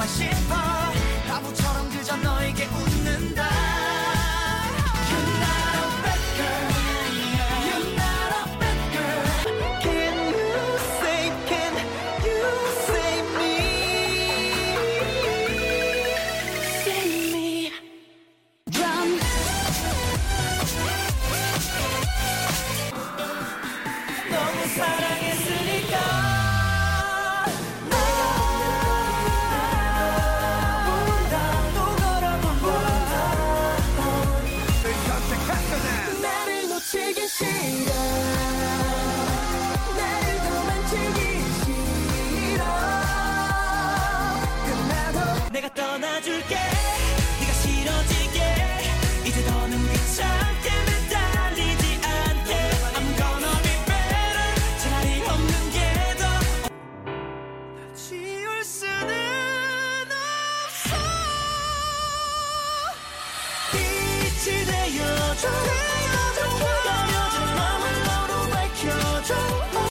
싶어 바보처럼 그저 너에게 웃는다. You're not a bad girl. You're not a bad girl. Can you save me? Save me. Run. 너무 사랑했으니까 나를 놓치기 싫어. 나를 도망치기 싫어. 끝나도 내가 떠나줄게. 네가 싫어지게 이제 더는 귀찮게 매달리지 않게. I'm gonna be better. 차라리 없는 게 더 지울 수는 없어. 빛이 되어줘.